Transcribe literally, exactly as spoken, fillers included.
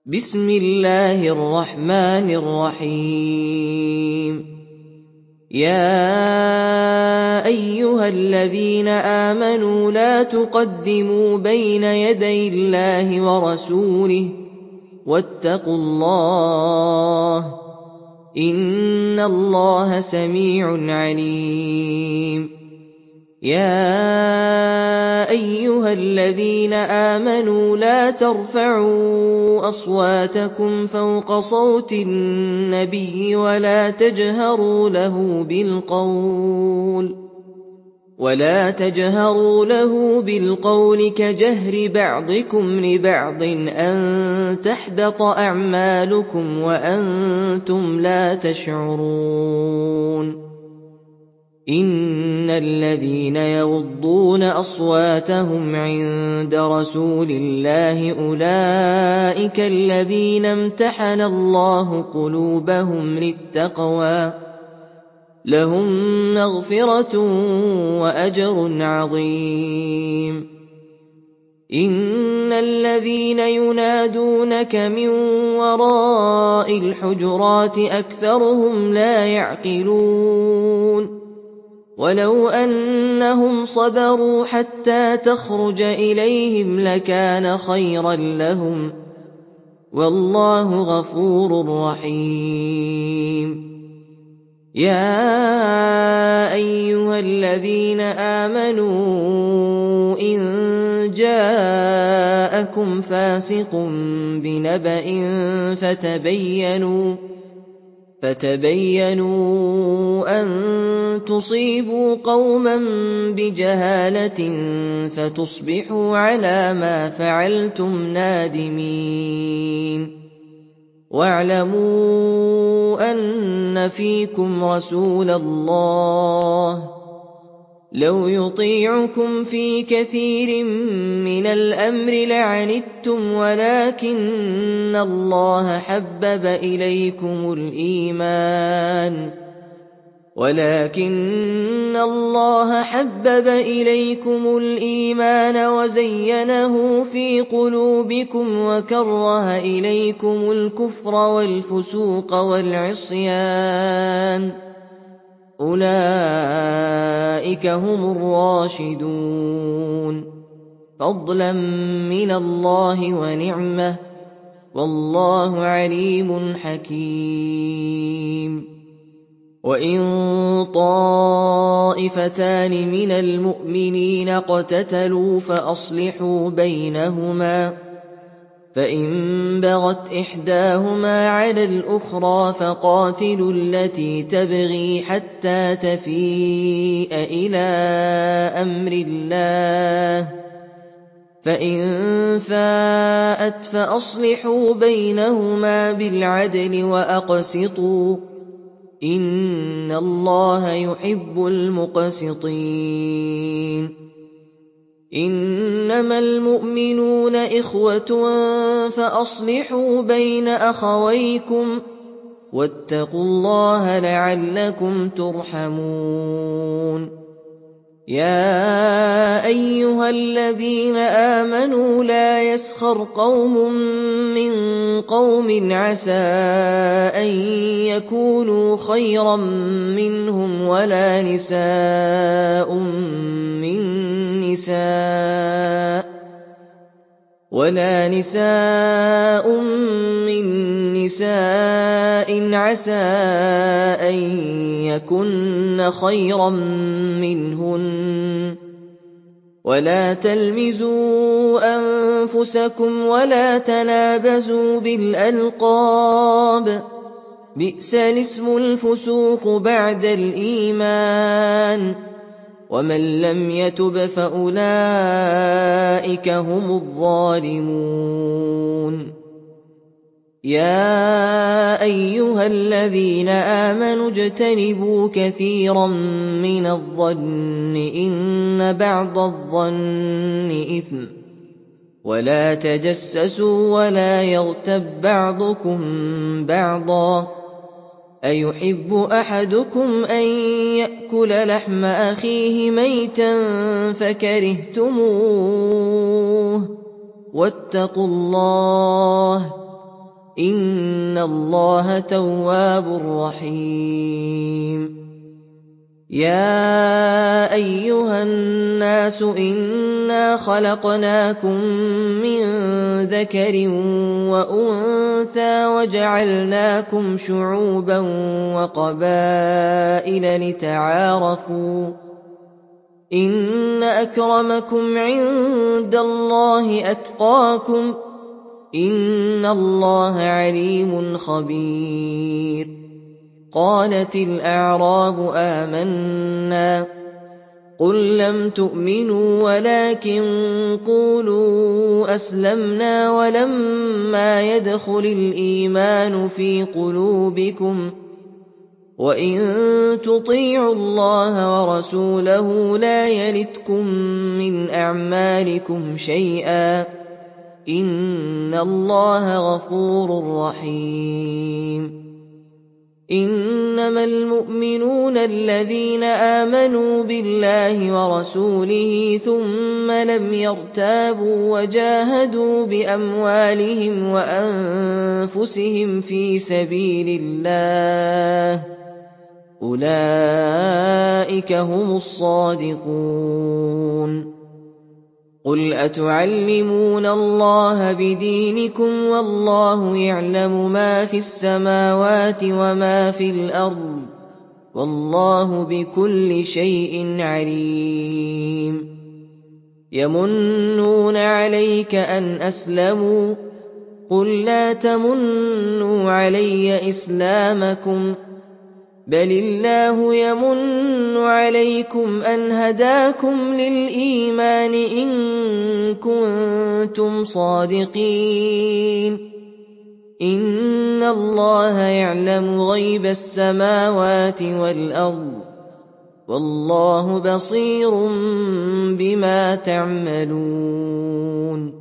بسم الله الرحمن الرحيم يا أيها الذين آمنوا لا تقدموا بين يدي الله ورسوله واتقوا الله إن الله سميع عليم يا أيها الذين آمنوا لا ترفعوا أصواتكم فوق صوت النبي ولا تجهروا له بالقول ولا تجهروا له بالقول كجهر بعضكم لبعض أن تحبط أعمالكم وأنتم لا تشعرون إن الذين يغضون أصواتهم عند رسول الله أولئك الذين امتحن الله قلوبهم للتقوى لهم مغفرة وأجر عظيم إن الذين ينادونك من وراء الحجرات أكثرهم لا يعقلون ولو أنهم صبروا حتى تخرج إليهم لكان خيرا لهم والله غفور رحيم يا أيها الذين آمنوا إن جاءكم فاسق بنبأ فتبينوا فتبينوا أن تصيبوا قوما بجهالة فتصبحوا على ما فعلتم نادمين واعلموا أن فيكم رسول الله لو يطيعكم في كثير من الأمر لعنتم ولكن الله حبب إليكم الإيمان ولكن الله حبب إليكم الإيمان وزينه في قلوبكم وكره إليكم الكفر والفسوق والعصيان أولئك هم الراشدون فضلا من الله ونعمة والله عليم حكيم وإن طائفتان من المؤمنين اقتتلوا فأصلحوا بينهما فإن بغت إحداهما على الأخرى فقاتلوا التي تبغي حتى تفيء إلى أمر الله فإن فاءت فأصلحوا بينهما بالعدل وأقسطوا إن الله يحب المقسطين إنما المؤمنون إخوة فأصلحوا بين أخويكم واتقوا الله لعلكم ترحمون يا أيها الذين آمنوا لا يسخر قوم من قوم عسى أن يكونوا خيرا منهم ولا نساء من نساء ولا نساء من نساء عسى أن يكن خيرا منهن ولا تلمزوا أنفسكم ولا تنابزوا بالألقاب بئس الاسم الفسوق بعد الإيمان ومن لم يتب فأولئك هم الظالمون يا أيها الذين آمنوا اجتنبوا كثيرا من الظن إن بعض الظن إثم ولا تجسسوا ولا يغتب بعضكم بعضا أيحب أحدكم أن يأكل لحم أخيه ميتا فكرهتموه واتقوا الله إِنَّ اللَّهَ تَوَّابٌ رَّحِيمٌ يَا أَيُّهَا النَّاسُ إِنَّا خَلَقْنَاكُم مِّن ذَكَرٍ وَأُنثَىٰ وَجَعَلْنَاكُمْ شُعُوبًا وَقَبَائِلَ لِتَعَارَفُوا ۚ إِنَّ أَكْرَمَكُمْ عِندَ اللَّهِ أَتْقَاكُمْ ۚ إِنَّ اللَّهَ عَلِيمٌ خَبِيرٌ قَالَتِ الْأَعْرَابُ آمَنَّا ۖ قُل لَّمْ تُؤْمِنُوا وَلَٰكِن قُولُوا أَسْلَمْنَا وَلَمَّا يَدْخُلِ الْإِيمَانُ فِي قُلُوبِكُمْ ۖ وَإِن تُطِيعُوا اللَّهَ وَرَسُولَهُ لَا يَلِتْكُم مِّنْ أَعْمَالِكُمْ شَيْئًا ۚ إِنَّ اللَّهَ غَفُورٌ رَّحِيمٌ إِنَّمَا الْمُؤْمِنُونَ الَّذِينَ آمَنُوا بِاللَّهِ وَرَسُولِهِ ثُمَّ لَمْ يَرْتَابُوا وَجَاهَدُوا بِأَمْوَالِهِمْ وَأَنفُسِهِمْ فِي سَبِيلِ اللَّهِ ۚ أُولَٰئِكَ هُمُ الصَّادِقُونَ قُلْ أَتُعَلِّمُونَ اللَّهَ بِدِينِكُمْ وَاللَّهُ يَعْلَمُ مَا فِي السَّمَاوَاتِ وَمَا فِي الْأَرْضِ ۚ وَاللَّهُ بِكُلِّ شَيْءٍ عَلِيمٌ يَمُنُّونَ عَلَيْكَ أَنْ أَسْلَمُوا ۖ قُل لَّا تَمُنُّوا عَلَيَّ إِسْلَامَكُم ۖ بَلِ اللَّهُ يَمُنُّ عَلَيْكُمْ أَنْ هَدَاكُمْ لِلْإِيمَانِ إِن كُنتُمْ صَادِقِينَ إِنَّ اللَّهَ يَعْلَمُ غَيْبَ السَّمَاوَاتِ وَالْأَرْضِ ۚ وَاللَّهُ بَصِيرٌ بِمَا تَعْمَلُونَ